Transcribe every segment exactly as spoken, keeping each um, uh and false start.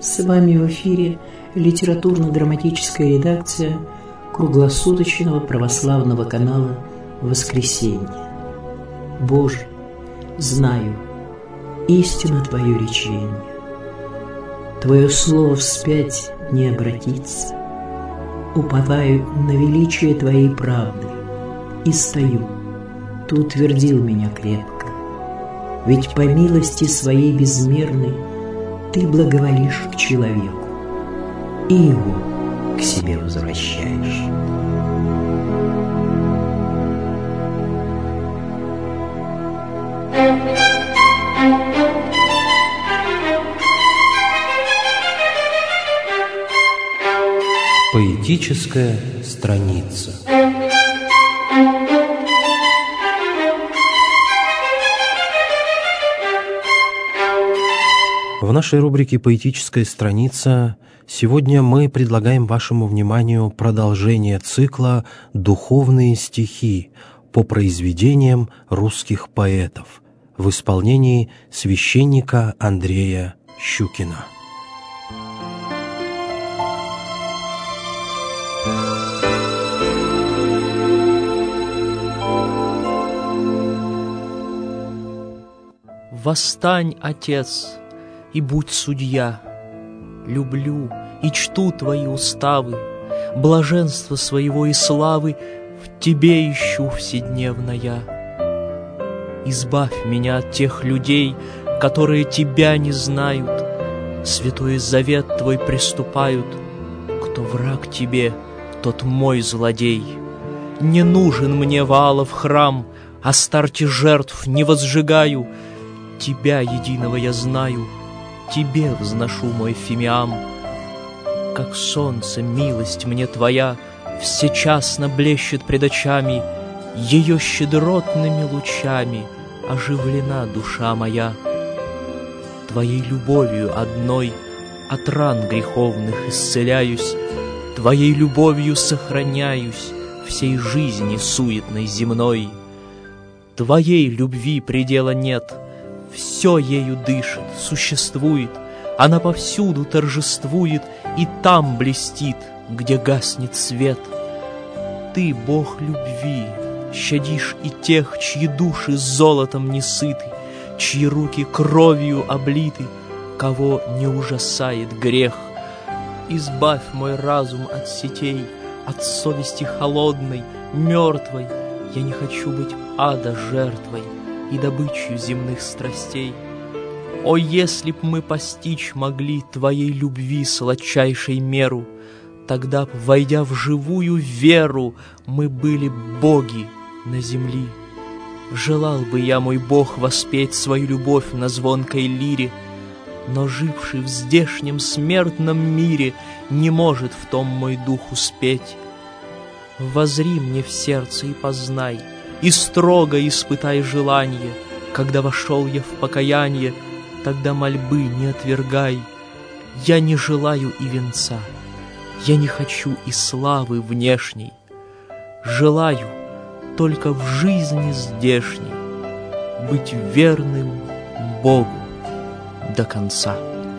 С вами в эфире литературно-драматическая редакция круглосуточного православного канала «Воскресенье». Боже, знаю, истину Твое речение, Твое слово вспять не обратится. Уповаю на величие Твоей правды и стою, Ты утвердил меня крепко. Ведь по милости Своей безмерной Ты благоволишь к человеку и его к себе возвращаешь. Поэтическая страница. В нашей рубрике «Поэтическая страница» сегодня мы предлагаем вашему вниманию продолжение цикла «Духовные стихи» по произведениям русских поэтов в исполнении священника Андрея Щукина. Восстань, Отец, и будь судья. Люблю и чту Твои уставы, блаженства своего и славы в Тебе ищу вседневно я. Избавь меня от тех людей, которые Тебя не знают, святой завет Твой приступают. Кто враг Тебе, тот мой злодей. Не нужен мне Ваалов храм, а старте жертв не возжигаю. Тебя единого я знаю, Тебе взношу мой фимиам. Как солнце милость мне Твоя всечасно блещет пред очами, Ее щедротными лучами оживлена душа моя. Твоей любовью одной от ран греховных исцеляюсь, Твоей любовью сохраняюсь всей жизни суетной земной. Твоей любви предела нет, все ею дышит, существует, она повсюду торжествует и там блестит, где гаснет свет. Ты, Бог любви, щадишь и тех, чьи души золотом не сыты, чьи руки кровью облиты, кого не ужасает грех. Избавь мой разум от сетей, от совести холодной, мертвой. Я не хочу быть ада жертвой и добычью земных страстей. О, если б мы постичь могли Твоей любви сладчайшей меру, тогда б, войдя в живую веру, мы были боги на земли. Желал бы я, мой Бог, воспеть свою любовь на звонкой лире, но, живший в здешнем смертном мире, не может в том мой дух успеть. Возри мне в сердце и познай, и строго испытай желание. Когда вошел я в покаяние, тогда мольбы не отвергай. Я не желаю и венца, я не хочу и славы внешней. Желаю только в жизни здешней быть верным Богу до конца.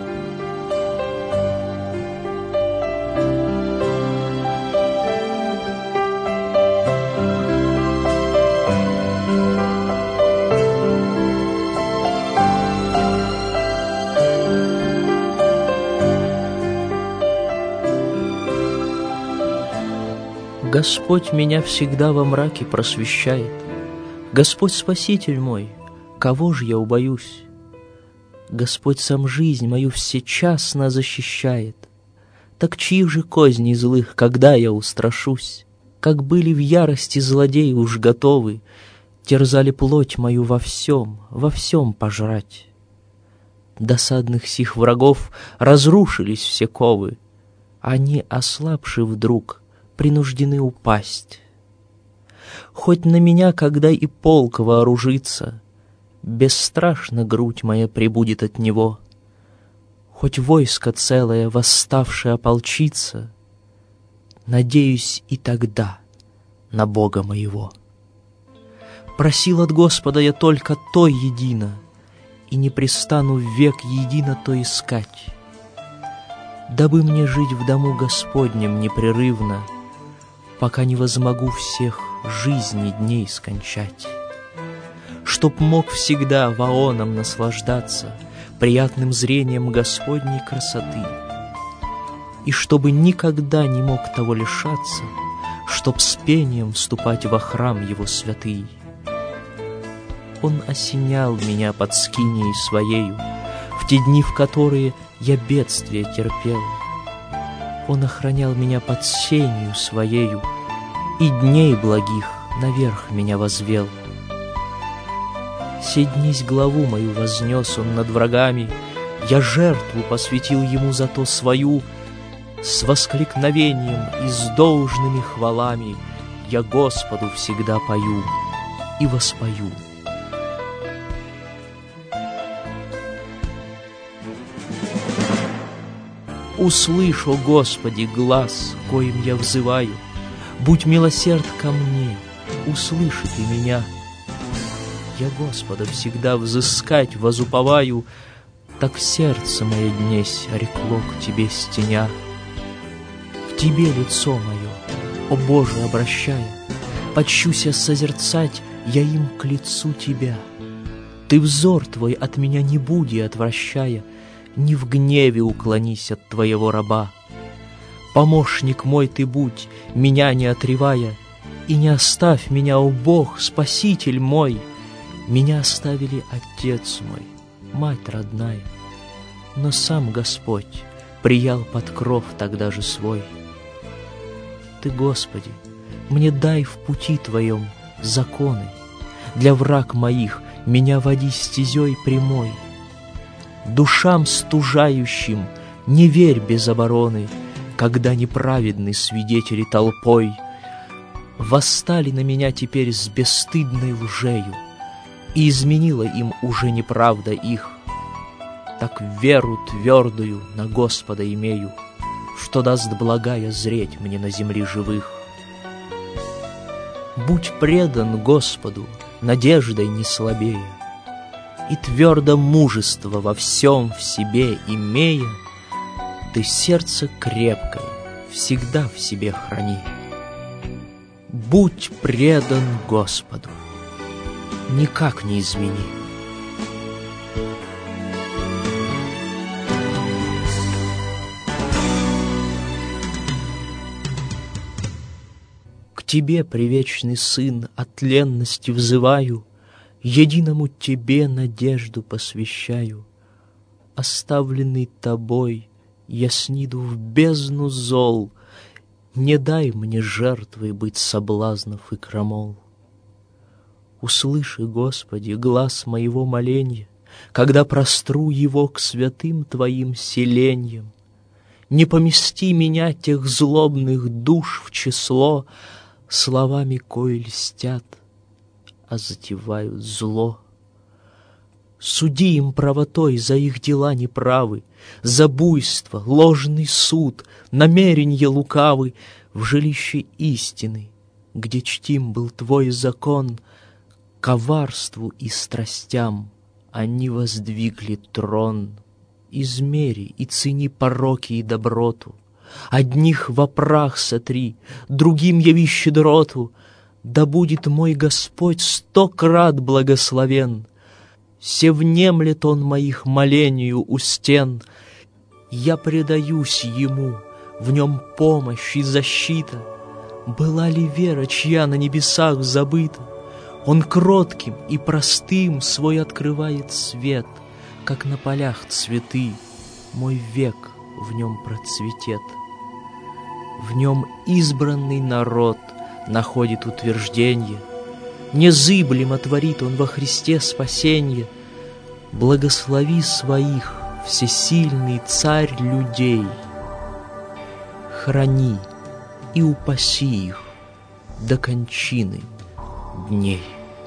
Господь меня всегда во мраке просвещает. Господь Спаситель мой, кого же я убоюсь? Господь сам жизнь мою всечасно защищает. Так чьих же козней злых, когда я устрашусь? Как были в ярости злодеи уж готовы, терзали плоть мою во всем, во всем пожрать. Досадных сих врагов разрушились все ковы, они, ослабши вдруг, принуждены упасть. Хоть на меня, когда и полк вооружится, бесстрашно грудь моя прибудет от него. Хоть войско целое, восставшее, ополчится, надеюсь и тогда на Бога моего. Просил от Господа я только то едино, и не пристану век едино то искать. дабы мне жить в дому Господнем непрерывно, пока не возмогу всех жизни дней скончать. Чтоб мог всегда вооном наслаждаться приятным зрением Господней красоты, и чтобы никогда не мог того лишаться, чтоб с пением вступать во храм Его святый. Он осенял меня под скинией Своею в те дни, в которые я бедствие терпел. Он охранял меня под сенью Своею, и дней благих наверх меня возвел. Се днесь главу мою вознес Он над врагами, я жертву посвятил Ему за то свою. С воскликновением и с должными хвалами я Господу всегда пою и воспою. Услышь, о Господи, глас, коим я взываю, будь милосерд ко мне, услыши Ты меня. Я Господа всегда взыскать возуповаю, так сердце мое днесь рекло к Тебе стеня. К Тебе лицо мое, о Боже, обращая, почуся созерцать я им к лицу Тебя. Ты взор Твой от меня не буди отвращая, не в гневе уклонись от Твоего раба. Помощник мой Ты будь, меня не отревая, и не оставь меня, о Бог, Спаситель мой. Меня оставили Отец мой, Мать родная, но сам Господь приял под кров тогда же свой. Ты, Господи, мне дай в пути Твоем законы, для враг моих меня води стезей прямой. Душам стужающим не верь без обороны, когда неправедны свидетели толпой восстали на меня теперь с бесстыдной лжею, и изменила им уже неправда их. Так веру твердую на Господа имею, что даст благая зреть мне на земле живых. Будь предан Господу, надеждой не слабея, и твердо мужество во всем в себе имея, ты сердце крепкое всегда в себе храни. Будь предан Господу, никак не измени. К Тебе, привечный Сын, от тленности взываю, единому Тебе надежду посвящаю. Оставленный Тобой, я сниду в бездну зол, не дай мне жертвой быть соблазнов и крамол. Услыши, Господи, глас моего моленья, когда простру его к святым Твоим селеньям. Не помести меня, тех злобных душ, в число, словами кои льстят, а затевают зло. Суди им правотой за их дела неправы, за буйство, ложный суд, намеренья лукавы. В жилище истины, где чтим был Твой закон, коварству и страстям они воздвигли трон. Измери и цени пороки и доброту, одних во прах сотри, другим яви щедроту. Да будет мой Господь сто крат благословен, се внемлет Он моих молению у стен. Я предаюсь Ему, в Нем помощь и защита. Была ли вера, чья на небесах забыта? Он кротким и простым свой открывает свет, как на полях цветы, мой век в Нем процветет. В Нем избранный народ находит утвержденье, незыблемо творит Он во Христе спасенье. Благослови своих, всесильный Царь людей, храни и упаси их до кончины дней.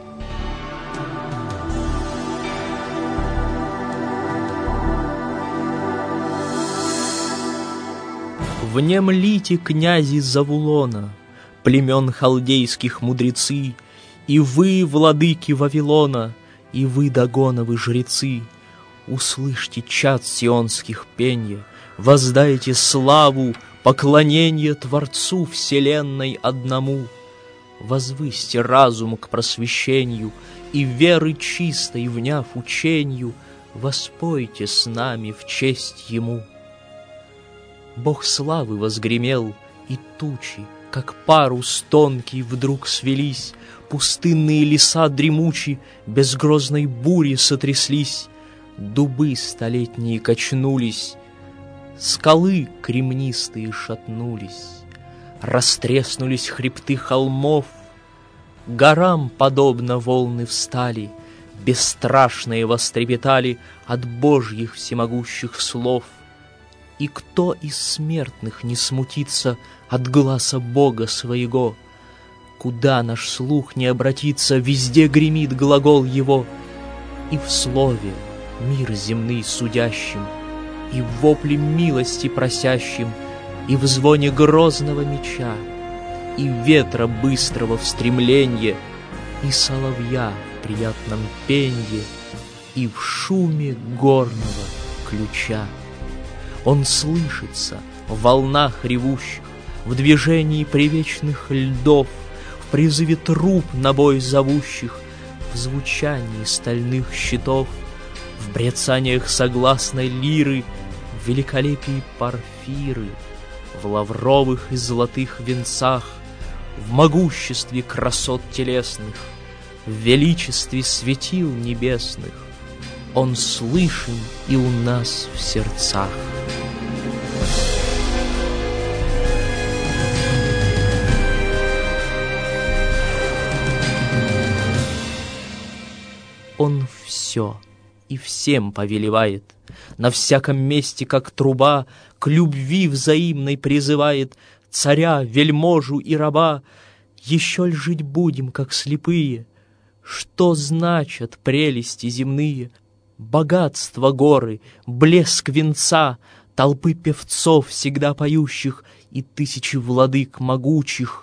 Внемлите, князи Завулона, племен халдейских мудрецы, и вы, владыки Вавилона, и вы, Дагоновы жрецы, услышьте чад сионских пенья, воздайте славу, поклонение Творцу вселенной одному. Возвысьте разум к просвещению, и веры чистой, вняв учению, воспойте с нами в честь Ему. Бог славы возгремел, и тучи, как парус тонкий, вдруг свелись, пустынные леса дремучи без грозной бури сотряслись, дубы столетние качнулись, скалы кремнистые шатнулись, растреснулись хребты холмов, горам подобно волны встали, бесстрашные вострепетали от Божьих всемогущих слов. И кто из смертных не смутится от гласа Бога своего? Куда наш слух не обратится, везде гремит глагол Его. И в слове мир земный судящим, и в вопле милости просящим, и в звоне грозного меча, и ветра быстрого в стремленье, и соловья в приятном пенье, и в шуме горного ключа. Он слышится в волнах ревущих, в движении привечных льдов, в призыве труб на бой зовущих, в звучании стальных щитов, в брецаниях согласной лиры, в великолепии парфиры, в лавровых и золотых венцах, в могуществе красот телесных, в величестве светил небесных. Он слышен и у нас в сердцах. Он все и всем повелевает, на всяком месте, как труба, к любви взаимной призывает царя, вельможу и раба. Еще ль жить будем, как слепые? Что значат прелести земные? Богатство горы, блеск венца, толпы певцов, всегда поющих, и тысячи владык могучих.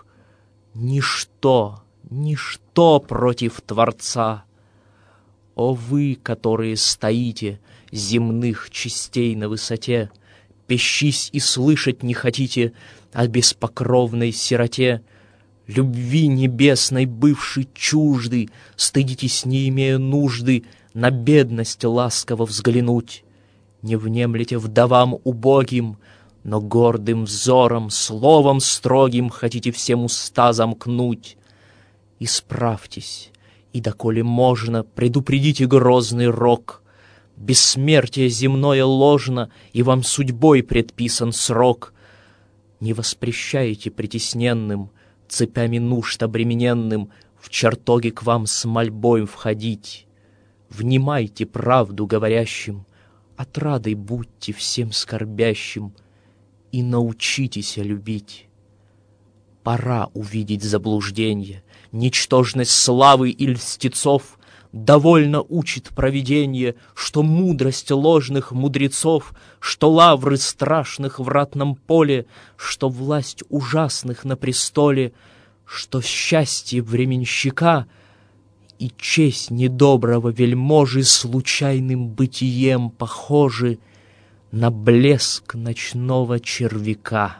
Ничто, ничто против Творца. О вы, которые стоите, земных частей на высоте, пещись и слышать не хотите о беспокровной сироте, любви небесной бывшей чужды, стыдитесь, не имея нужды, на бедность ласково взглянуть. Не внемлете вдовам убогим, но гордым взором, словом строгим хотите всем уста замкнуть. Исправьтесь, и доколе можно, предупредите грозный рок. Бессмертие земное ложно, и вам судьбой предписан срок. Не воспрещайте притесненным, цепями нужд обремененным, в чертоги к вам с мольбой входить. Внимайте правду говорящим, отрадой будьте всем скорбящим и научитесь любить. Пора увидеть заблуждение, ничтожность славы и льстецов. Довольно учит провиденье, что мудрость ложных мудрецов, что лавры страшных в ратном поле, что власть ужасных на престоле, что счастье временщика и честь недоброго вельможи случайным бытием похожи на блеск ночного червяка.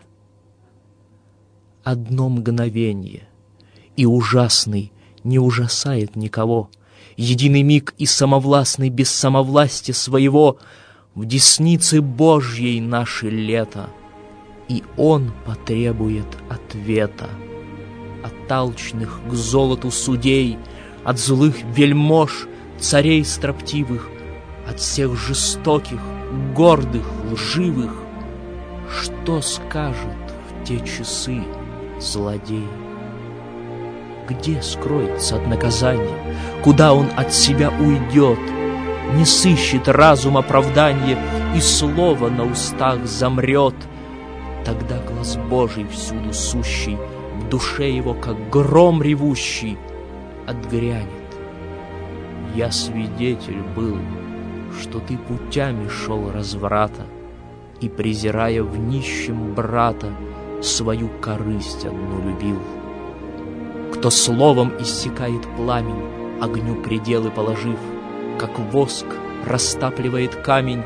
Одно мгновенье, и ужасный не ужасает никого. Единый миг и самовластный без самовластия своего, в деснице Божьей наше лето, и Он потребует ответа от алчных к золоту судей, от злых вельмож, царей строптивых, от всех жестоких, гордых, лживых. Что скажет в те часы злодей? Где скроется от наказания? Куда он от себя уйдет? Не сыщет разум оправдания, и слово на устах замрет. Тогда глаз Божий всюду сущий, в душе его, как гром ревущий, отгрянет. Я свидетель был, что ты путями шел разврата, и, презирая в нищем брата, свою корысть одну любил. Кто словом иссякает пламень, огню пределы положив, как воск растапливает камень,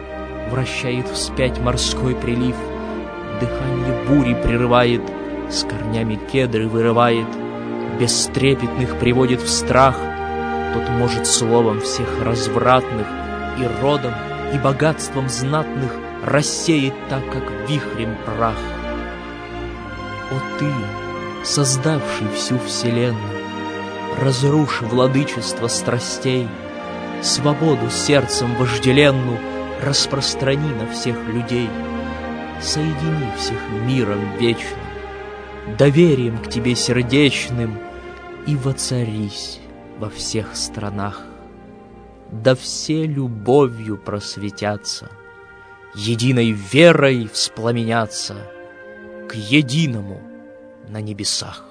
вращает вспять морской прилив, дыхание бури прерывает, с корнями кедры вырывает, бестрепетных приводит в страх. Тот может словом всех развратных и родом, и богатством знатных рассеять так, как вихрем прах. О ты, создавший всю вселенную, разруши владычество страстей, свободу сердцем вожделенную распространи на всех людей, соедини всех миром вечным, доверием к тебе сердечным, и воцарись во всех странах. Да все любовью просветятся, единой верой вспламенятся к единому на небесах.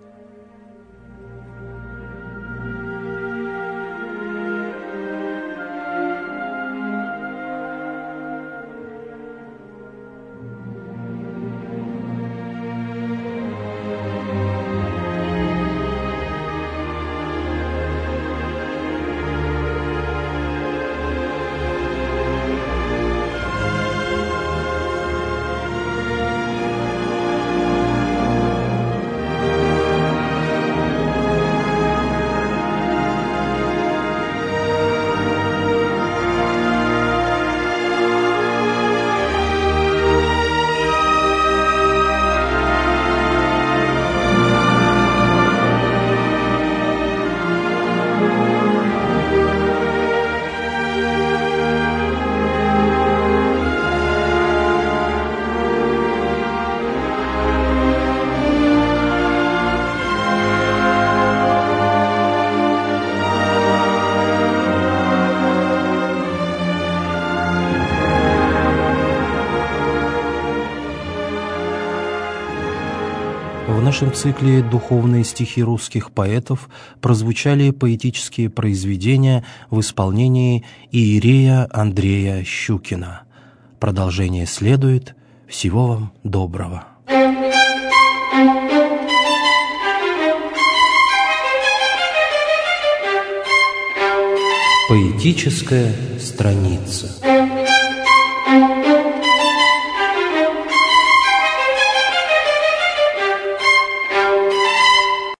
В нашем цикле «Духовные стихи русских поэтов» прозвучали поэтические произведения в исполнении иерея Андрея Щукина. Продолжение следует. Всего вам доброго. Поэтическая страница.